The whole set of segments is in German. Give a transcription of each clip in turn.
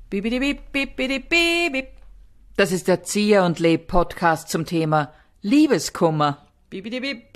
Bibidi-bip, bibidi-bip. Das ist der Zieher und Leb Podcast zum Thema Liebeskummer. Bibidi-bip,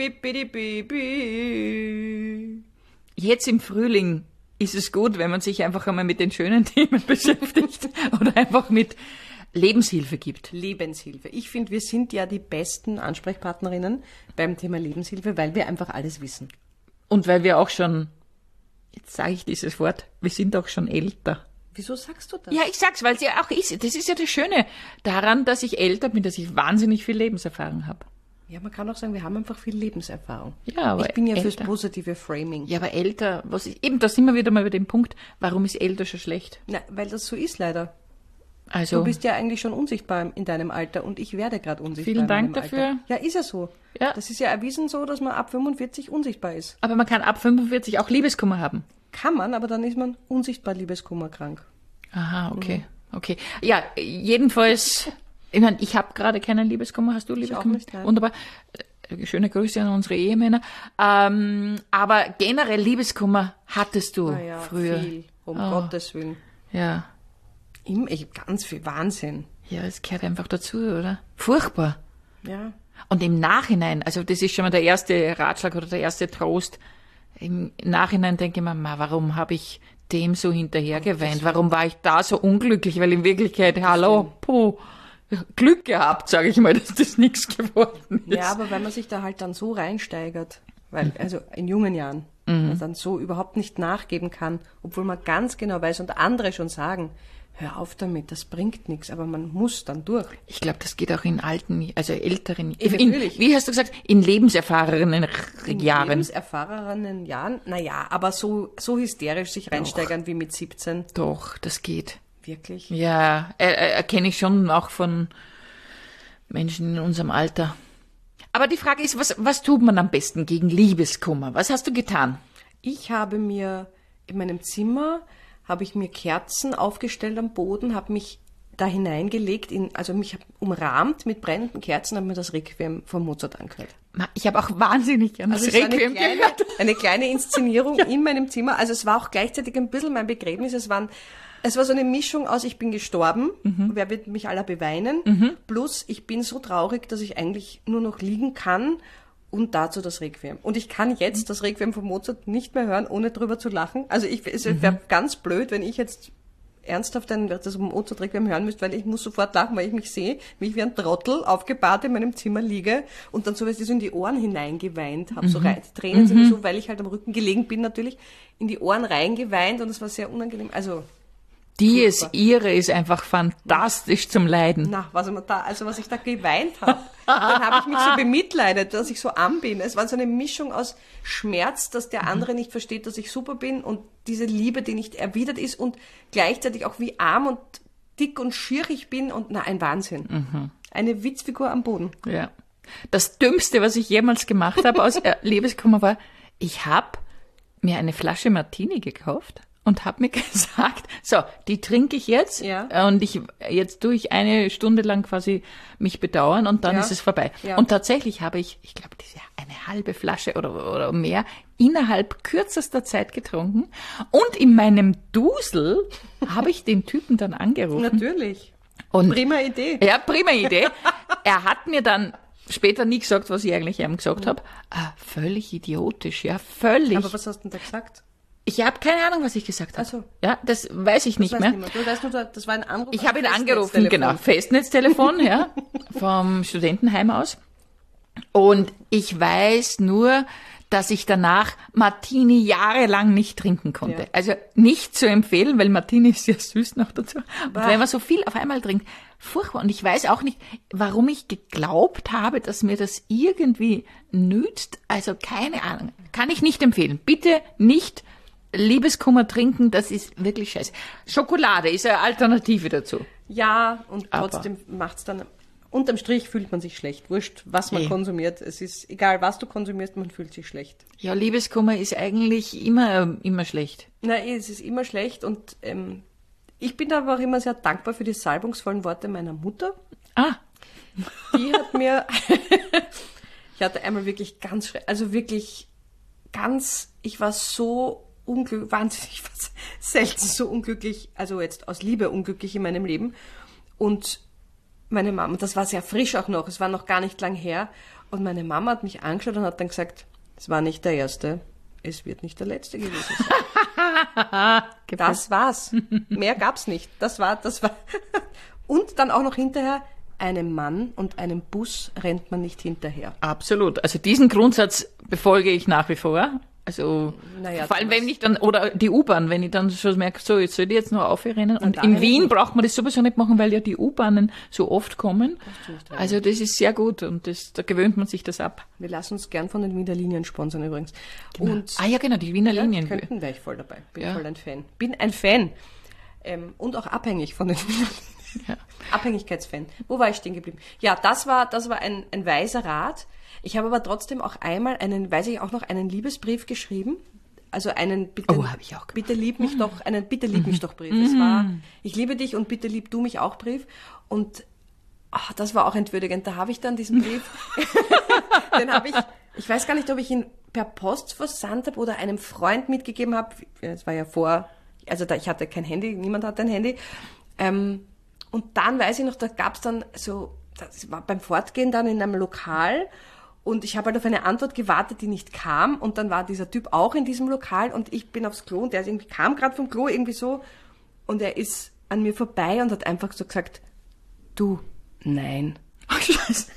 bibidi-bip. Jetzt im Frühling ist es gut, wenn man sich einfach einmal mit den schönen Themen beschäftigt oder einfach mit Lebenshilfe gibt. Lebenshilfe. Ich finde, wir sind ja die besten Ansprechpartnerinnen beim Thema Lebenshilfe, weil wir einfach alles wissen. Und weil wir auch schon, jetzt sage ich dieses Wort, wir sind auch schon älter. Wieso sagst du das? Ja, ich sag's, weil es ja auch ist. Das ist ja das Schöne daran, dass ich älter bin, dass ich wahnsinnig viel Lebenserfahrung habe. Ja, man kann auch sagen, wir haben einfach viel Lebenserfahrung. Ja, aber ich bin ja fürs älter. positive Framing. Ja, aber älter, was ist, eben, da sind wir wieder mal bei dem Punkt, warum ist älter schon schlecht? Na, weil das so ist leider. Also, Du bist ja eigentlich schon unsichtbar in deinem Alter und ich werde gerade unsichtbar Vielen in Dank meinem dafür. Alter. Ja, ist ja so. Ja. Das ist ja erwiesen so, dass man ab 45 unsichtbar ist. aber man kann ab 45 auch Liebeskummer haben. Kann man, aber dann ist man unsichtbar liebeskummerkrank. Aha, okay, okay. Ja, jedenfalls, ich meine, ich habe gerade keinen Liebeskummer. Hast du Liebeskummer? nicht, nein. Wunderbar. Schöne Grüße an unsere Ehemänner. Aber generell Liebeskummer hattest du Naja, früher. viel, Gottes Willen. Ja. Ganz viel Wahnsinn. Ja, es gehört einfach dazu, oder? Furchtbar. Ja. Und im Nachhinein, also das ist schon mal der erste Ratschlag oder der erste Trost. Im Nachhinein denke ich mir, warum habe ich dem so hinterhergeweint? Warum war ich da so unglücklich? Weil in Wirklichkeit, hallo, Glück gehabt, sage ich mal, dass das nichts geworden ist. Ja, aber weil man sich da halt dann so reinsteigert, weil, also in jungen Jahren, man dann so überhaupt nicht nachgeben kann, obwohl man ganz genau weiß und andere schon sagen, hör auf damit, das bringt nichts, aber man muss dann durch. Ich glaube, das geht auch in alten, also älteren, Natürlich. wie hast du gesagt, in lebenserfahrenen In Jahren. lebenserfahrenen Jahren, naja, aber so hysterisch sich reinsteigern wie mit 17, Doch, das geht. wirklich. Ja, erkenne ich schon auch von Menschen in unserem Alter. Aber die Frage ist, was tut man am besten gegen Liebeskummer? Was hast du getan? Ich habe mir in meinem Zimmer Kerzen aufgestellt am Boden, habe mich da hineingelegt, also mich umrahmt mit brennenden Kerzen, habe mir das Requiem von Mozart angehört. Ich habe auch wahnsinnig an das Also es war Requiem gehört. eine kleine Inszenierung in meinem Zimmer. Also es war auch gleichzeitig ein bisschen mein Begräbnis. Es war so eine Mischung aus, ich bin gestorben, wer wird mich aller beweinen, plus ich bin so traurig, dass ich eigentlich nur noch liegen kann und dazu das Requiem. Und ich kann jetzt das Requiem von Mozart nicht mehr hören, ohne drüber zu lachen. Also es wäre ganz blöd, wenn ich jetzt ernsthaft das Mozart-Requiem hören müsste, weil ich muss sofort lachen, weil ich mich sehe, wie ich wie ein Trottel aufgebahrt in meinem Zimmer liege und dann so, weil ich so in die Ohren hineingeweint habe, so rein, die Tränen sind mir so, weil ich halt am Rücken gelegen bin natürlich, in die Ohren reingeweint und es war sehr unangenehm. Also, Ihre ist einfach fantastisch zum Leiden. was ich da geweint habe, dann habe ich mich so bemitleidet, dass ich so arm bin. Es war so eine Mischung aus Schmerz, dass der andere nicht versteht, dass ich super bin und diese Liebe, die nicht erwidert ist und gleichzeitig auch wie arm und dick und schier ich bin und ein Wahnsinn. Eine Witzfigur am Boden. Ja. Das Dümmste, was ich jemals gemacht habe aus Liebeskummer war, ich habe mir eine Flasche Martini gekauft und habe mir gesagt, so, die trinke ich jetzt und jetzt tue ich eine Stunde lang quasi mich bedauern und dann ist es vorbei. Ja. Und tatsächlich habe ich glaube, eine halbe Flasche oder mehr innerhalb kürzester Zeit getrunken und in meinem Dusel habe ich den Typen dann angerufen. Natürlich. Und prima Idee. Ja, prima Idee. Er hat mir dann später nie gesagt, was ich eigentlich ihm gesagt habe. Völlig idiotisch, ja, völlig. Aber was hast du denn da gesagt? Ich habe keine Ahnung, was ich gesagt habe. Ach so. Ja, das weiß ich nicht mehr. Du weißt nur, das war ein Anruf. Ich habe ihn angerufen, genau, Festnetztelefon, ja, vom Studentenheim aus. Und ich weiß nur, dass ich danach Martini jahrelang nicht trinken konnte. Ja. Also nicht zu empfehlen, weil Martini ist sehr süß noch dazu. Und wenn man so viel auf einmal trinkt, furchtbar. Und ich weiß auch nicht, warum ich geglaubt habe, dass mir das irgendwie nützt. Also keine Ahnung. Kann ich nicht empfehlen. Bitte nicht Liebeskummer trinken, das ist wirklich scheiße. Schokolade ist eine Alternative dazu. Ja, und trotzdem macht's dann, unterm Strich fühlt man sich schlecht. Wurscht, was man konsumiert. Es ist egal, was du konsumierst, man fühlt sich schlecht. Ja, Liebeskummer ist eigentlich immer schlecht. Es ist immer schlecht und ich bin aber auch immer sehr dankbar für die salbungsvollen Worte meiner Mutter. Die hat mir, ich hatte einmal wirklich ich war so wahnsinnig selten so unglücklich, also jetzt aus Liebe unglücklich in meinem Leben. Und meine Mama, das war sehr frisch auch noch, es war noch gar nicht lang her. Und meine Mama hat mich angeschaut und hat dann gesagt, es war nicht der Erste, es wird nicht der Letzte gewesen sein. Das war's. Mehr gab's nicht. Das war. Und dann auch noch hinterher, einem Mann und einem Bus rennt man nicht hinterher. Absolut. Also diesen Grundsatz befolge ich nach wie vor. Also vor allem, wenn ich dann, oder die U-Bahn, wenn ich dann schon merke, so, jetzt soll ich jetzt noch aufrennen. Und in Wien braucht man das sowieso nicht machen, weil ja die U-Bahnen so oft kommen. Also das ist sehr gut und da gewöhnt man sich das ab. Wir lassen uns gern von den Wiener Linien sponsern übrigens. Genau. Und ja, genau, die Wiener Linien. Könnten, wäre ich voll dabei. Bin voll ein Fan. Bin ein Fan. Und auch abhängig von den Wiener Linien. Ja. Abhängigkeitsfan. Wo war ich stehen geblieben? Ja, das war ein weiser Rat. Ich habe aber trotzdem auch einmal einen Liebesbrief geschrieben. Also habe ich auch gemacht. Bitte lieb mich doch, Bitte lieb mich doch Brief. Es war, ich liebe dich und bitte lieb du mich auch Brief. Und das war auch entwürdigend. Da habe ich dann diesen Brief, ich weiß gar nicht, ob ich ihn per Post versandt habe oder einem Freund mitgegeben habe. Es war ja ich hatte kein Handy, niemand hatte ein Handy. Und dann weiß ich noch, da gab es dann so, das war beim Fortgehen dann in einem Lokal und ich habe halt auf eine Antwort gewartet, die nicht kam und dann war dieser Typ auch in diesem Lokal und ich bin aufs Klo und der kam gerade vom Klo irgendwie so und er ist an mir vorbei und hat einfach so gesagt, du, nein. Ach, Scheiße.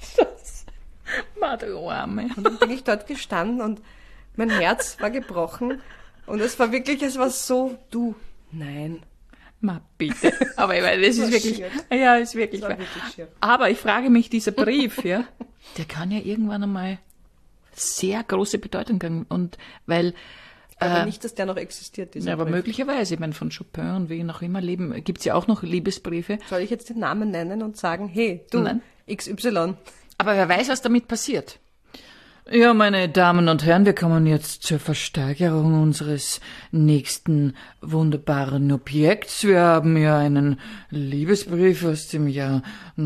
Du Arme. Und dann bin ich dort gestanden und mein Herz war gebrochen und es war so, du, nein. Ma bitte. Aber ich meine, das ist wirklich, schier. ja, ist wirklich wahr. Schier. Aber ich frage mich, dieser Brief, ja, der kann ja irgendwann einmal sehr große Bedeutung haben. Und weil, ich glaube nicht, dass der noch existiert, dieser aber Brief. Möglicherweise, ich meine, von Chopin und wie noch immer leben, gibt's ja auch noch Liebesbriefe. Soll ich jetzt den Namen nennen und sagen, hey, du, Nein. XY. Aber wer weiß, was damit passiert. Ja, meine Damen und Herren, wir kommen jetzt zur Versteigerung unseres nächsten wunderbaren Objekts. Wir haben ja einen Liebesbrief aus dem Jahr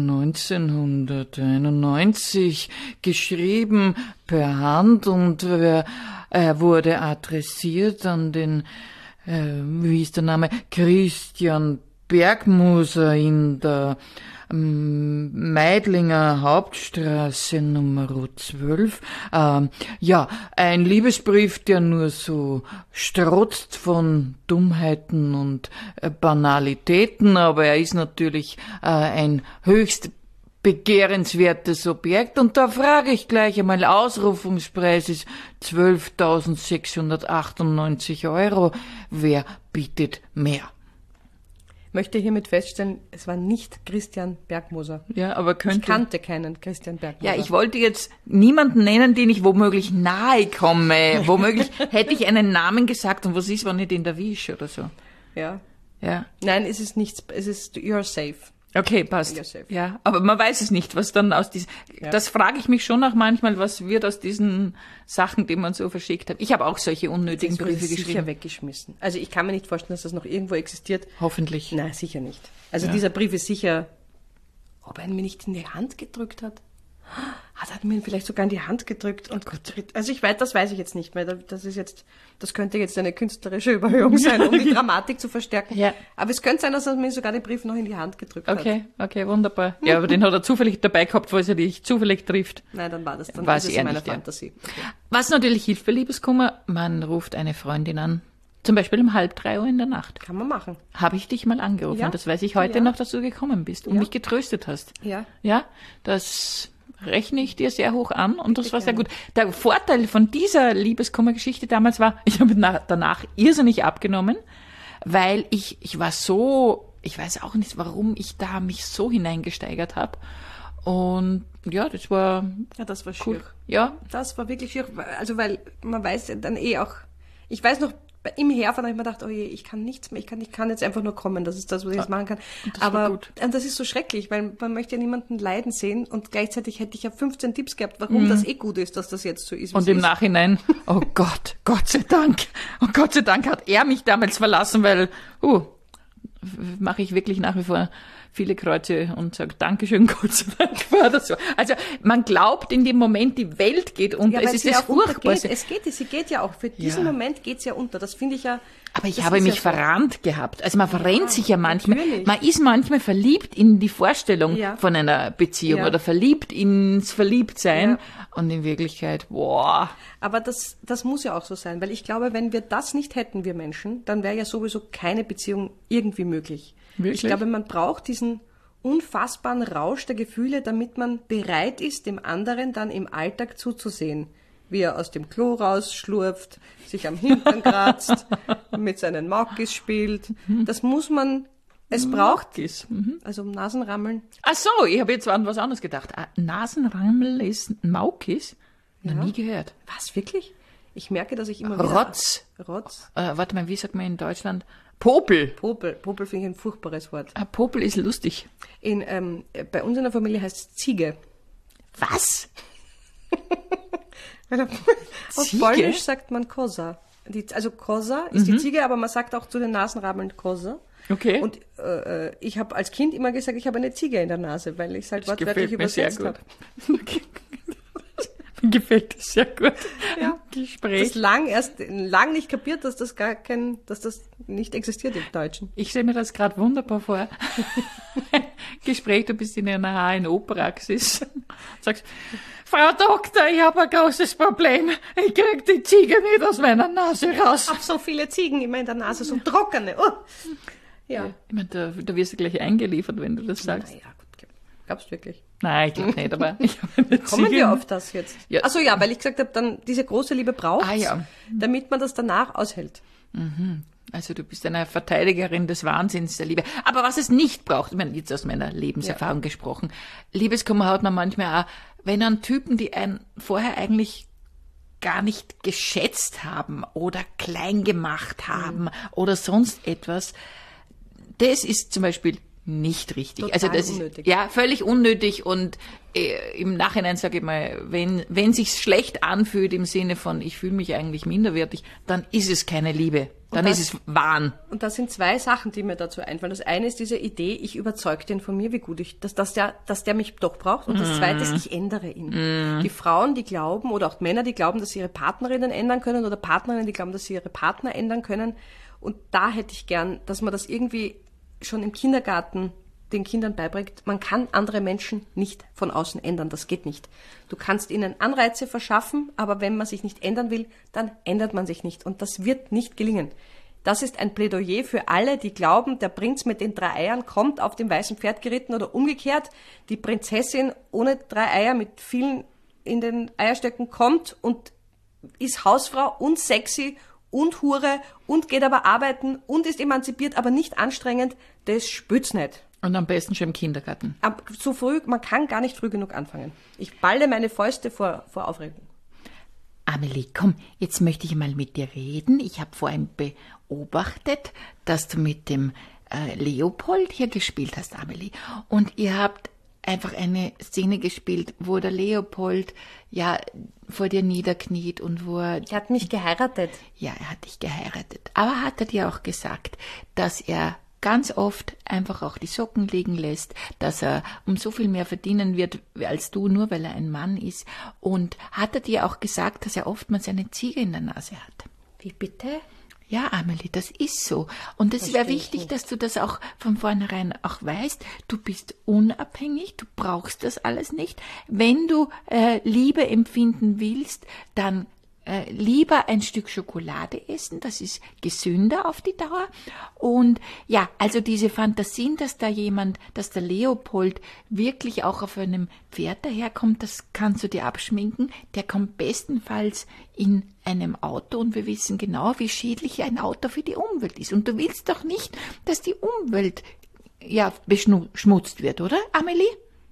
1991 geschrieben per Hand und er wurde adressiert an den, wie ist der Name, Christian Bergmoser in der Meidlinger Hauptstraße Nummer 12. Ja, ein Liebesbrief, der nur so strotzt von Dummheiten und Banalitäten, aber er ist natürlich ein höchst begehrenswertes Objekt. Und da frage ich gleich einmal, Ausrufungspreis ist 12.698 €. Wer bietet mehr? Möchte hiermit feststellen, es war nicht Christian Bergmoser. Ja, aber Ich kannte keinen Christian Bergmoser. Ja, ich wollte jetzt niemanden nennen, den ich womöglich nahe komme. Womöglich hätte ich einen Namen gesagt und was ist, wenn ich den erwische oder so. Ja. Ja. Nein, es ist nichts, you're safe. Okay, passt. You're safe. Ja, aber man weiß es nicht, was dann aus diesen, das frage ich mich schon auch manchmal, was wird aus diesen Sachen, die man so verschickt hat. Ich habe auch solche unnötigen Briefe geschrieben. Sicher weggeschmissen. Also ich kann mir nicht vorstellen, dass das noch irgendwo existiert. Hoffentlich. Nein, sicher nicht. Also dieser Brief ist sicher, ob er ihn mir nicht in die Hand gedrückt hat. Hat er mir vielleicht sogar in die Hand gedrückt und also das weiß ich jetzt nicht mehr. Das könnte jetzt eine künstlerische Überhöhung sein, um die Dramatik zu verstärken. Ja. Aber es könnte sein, dass er mir sogar den Brief noch in die Hand gedrückt hat. Okay, wunderbar. Ja, aber den hat er zufällig dabei gehabt, falls er dich zufällig trifft. Nein, dann war das in meiner Fantasie. Okay. Was natürlich hilft bei Liebeskummer, man ruft eine Freundin an. Zum Beispiel um 2:30 Uhr in der Nacht. Kann man machen. Habe ich dich mal angerufen. Ja. Das weiß ich heute noch, dass du gekommen bist und mich getröstet hast. Ja. Ja, das rechne ich dir sehr hoch an und das war sehr gut. Der Vorteil von dieser Liebeskummergeschichte damals war, ich habe danach irrsinnig abgenommen, weil ich war so, ich weiß auch nicht, warum ich da mich so hineingesteigert habe. Und ja, das war cool. Schier. Ja. Das war wirklich schier. Also weil man weiß ja dann auch, ich weiß noch, im Herfahren habe ich mir gedacht, oh je, ich kann nichts mehr, ich kann jetzt einfach nur kommen, das ist das, was ich jetzt machen kann. Aber das ist so schrecklich, weil man möchte ja niemanden leiden sehen und gleichzeitig hätte ich ja 15 Tipps gehabt, warum das gut ist, dass das jetzt so ist. Und im Nachhinein, oh Gott sei Dank hat er mich damals verlassen, weil, mache ich wirklich nach wie vor viele Kreuze und sage Dankeschön, Gott sei Dank war das so. Also man glaubt in dem Moment, die Welt geht unter. Ja, es ist das Furchtbarste. Sie geht ja auch. Für diesen Moment geht's ja unter. Das finde ich ja. Aber ich habe mich verrannt gehabt. Also man verrennt sich ja manchmal. Natürlich. Man ist manchmal verliebt in die Vorstellung Ja. von einer Beziehung oder verliebt ins Verliebtsein. Ja. Und in Wirklichkeit, boah. Aber das muss ja auch so sein, weil ich glaube, wenn wir das nicht hätten, wir Menschen, dann wäre ja sowieso keine Beziehung irgendwie möglich. Wirklich? Ich glaube, man braucht diesen unfassbaren Rausch der Gefühle, damit man bereit ist, dem anderen dann im Alltag zuzusehen, wie er aus dem Klo rausschlurft, sich am Hintern kratzt, mit seinen Maukis spielt. Das muss man, es braucht, also Nasenrammeln. Ach so, ich habe jetzt an was anderes gedacht. Nasenrammel ist ein Maukis? Noch nie gehört. Was, wirklich? Ich merke, dass ich immer wieder... Rotz. Rotz. Warte mal, wie sagt man in Deutschland? Popel. Popel finde ich ein furchtbares Wort. Popel ist lustig. Bei uns in der Familie heißt es Ziege. Was? Auf Ziege? Polnisch sagt man Koza. Also Koza ist die Ziege, aber man sagt auch zu den Nasenrameln Koza. Okay. Und ich habe als Kind immer gesagt, ich habe eine Ziege in der Nase, weil ich es halt wortwörtlich übersetzt habe. Gefällt das sehr gut. Ja. Gespräch. Lang nicht kapiert, dass das nicht existiert im Deutschen. Ich stelle mir das gerade wunderbar vor. Gespräch, du bist in einer HNO-Praxis. Sagst, Frau Doktor, ich habe ein großes Problem. Ich krieg die Ziege nicht aus meiner Nase raus. Ich habe so viele Ziegen immer in der Nase, so trockene. Oh. Ja. Ich meine, da wirst du gleich eingeliefert, wenn du das sagst. Naja, gut. Glaubst du wirklich? Nein, ich glaube nicht, aber ich habe eine Kommen Ziege. wir auf das jetzt? Ja. Achso, ja, weil ich gesagt habe, dann diese große Liebe braucht ja. damit man das danach aushält. Also du bist eine Verteidigerin des Wahnsinns der Liebe. Aber was es nicht braucht, ich meine, jetzt aus meiner Lebenserfahrung gesprochen, Liebeskummer hat man manchmal auch, wenn an Typen, die einen vorher eigentlich gar nicht geschätzt haben oder klein gemacht haben oder sonst etwas, das ist zum Beispiel nicht richtig. Total also das unnötig. ist völlig unnötig und im Nachhinein sage ich mal, wenn sich's schlecht anfühlt im Sinne von ich fühle mich eigentlich minderwertig, dann ist es keine Liebe, dann ist es Wahn. Und das sind zwei Sachen, die mir dazu einfallen. Das eine ist diese Idee, ich überzeuge den von mir, wie gut dass der mich doch braucht. Und das zweite ist, ich ändere ihn. Die Frauen, die glauben, oder auch Männer, die glauben, dass sie ihre Partnerinnen ändern können, oder Partnerinnen, die glauben, dass sie ihre Partner ändern können. Und da hätte ich gern, dass man das irgendwie schon im Kindergarten den Kindern beibringt, man kann andere Menschen nicht von außen ändern, das geht nicht. Du kannst ihnen Anreize verschaffen, aber wenn man sich nicht ändern will, dann ändert man sich nicht und das wird nicht gelingen. Das ist ein Plädoyer für alle, die glauben, der Prinz mit den 3 Eiern kommt auf dem weißen Pferd geritten oder umgekehrt, die Prinzessin ohne 3 Eier mit vielen in den Eierstöcken kommt und ist Hausfrau und sexy und Hure und geht aber arbeiten und ist emanzipiert, aber nicht anstrengend, das spürt's nicht. Und am besten schon im Kindergarten. Zu früh, man kann gar nicht früh genug anfangen. Ich balle meine Fäuste vor Aufregung. Amelie, komm, jetzt möchte ich mal mit dir reden. Ich habe vorhin beobachtet, dass du mit dem Leopold hier gespielt hast, Amelie. Und ihr habt einfach eine Szene gespielt, wo der Leopold vor dir niederkniet und wo er... Er hat mich geheiratet. Ja, er hat dich geheiratet. Aber hat er dir auch gesagt, dass er ganz oft einfach auch die Socken liegen lässt, dass er um so viel mehr verdienen wird als du, nur weil er ein Mann ist. Und hat er dir auch gesagt, dass er oftmals eine Ziege in der Nase hat? Wie bitte? Ja, Amelie, das ist so. Und es wäre wichtig, dass du das auch von vornherein auch weißt. Du bist unabhängig, du brauchst das alles nicht. Wenn du Liebe empfinden willst, dann lieber ein Stück Schokolade essen, das ist gesünder auf die Dauer. Und ja, also diese Fantasien, dass der Leopold wirklich auch auf einem Pferd daherkommt, das kannst du dir abschminken. Der kommt bestenfalls in einem Auto und wir wissen genau, wie schädlich ein Auto für die Umwelt ist. Und du willst doch nicht, dass die Umwelt beschmutzt wird, oder, Amelie?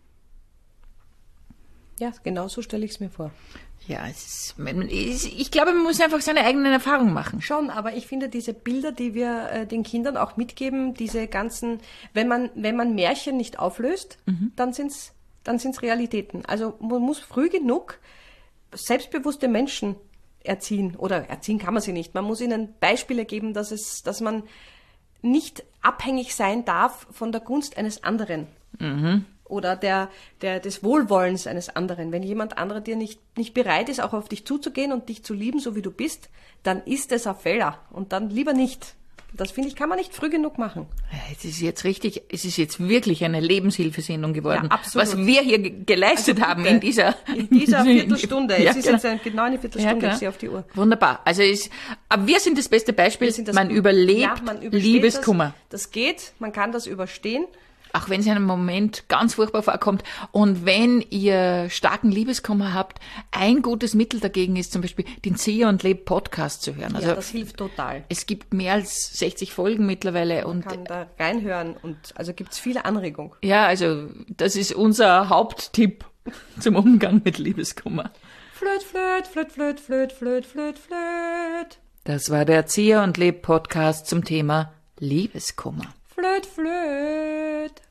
Ja, genau so stelle ich es mir vor. Ja, ich glaube, man muss einfach seine eigenen Erfahrungen machen. Schon, aber ich finde diese Bilder, die wir den Kindern auch mitgeben, diese ganzen, wenn man Märchen nicht auflöst, dann sind's Realitäten. Also man muss früh genug selbstbewusste Menschen erziehen, oder erziehen kann man sie nicht. Man muss ihnen Beispiele geben, dass man nicht abhängig sein darf von der Gunst eines anderen. Oder des Wohlwollens eines anderen. Wenn jemand anderer dir nicht bereit ist, auch auf dich zuzugehen und dich zu lieben, so wie du bist, dann ist es ein Fehler. Und dann lieber nicht. Das, finde ich, kann man nicht früh genug machen. Es ist jetzt wirklich eine Lebenshilfesendung geworden. Ja, absolut. Was wir hier geleistet haben in dieser Viertelstunde. Ja, es ist jetzt genau eine Viertelstunde, ich sehe auf die Uhr. Wunderbar. Aber wir sind das beste Beispiel. Man überlebt Liebeskummer. Das geht, man kann das überstehen. Auch wenn es einem Moment ganz furchtbar vorkommt. Und wenn ihr starken Liebeskummer habt, ein gutes Mittel dagegen ist zum Beispiel den Ziehe und Leb Podcast zu hören. Also ja, das hilft total. Es gibt mehr als 60 Folgen mittlerweile. Man kann da reinhören und also gibt's viele Anregungen. Ja, also das ist unser Haupttipp zum Umgang mit Liebeskummer. Flöt, flöt, flöt, flöt, flöt, flöt, flöt, flöt. Das war der Ziehe und Leb Podcast zum Thema Liebeskummer. Flöt, flöt.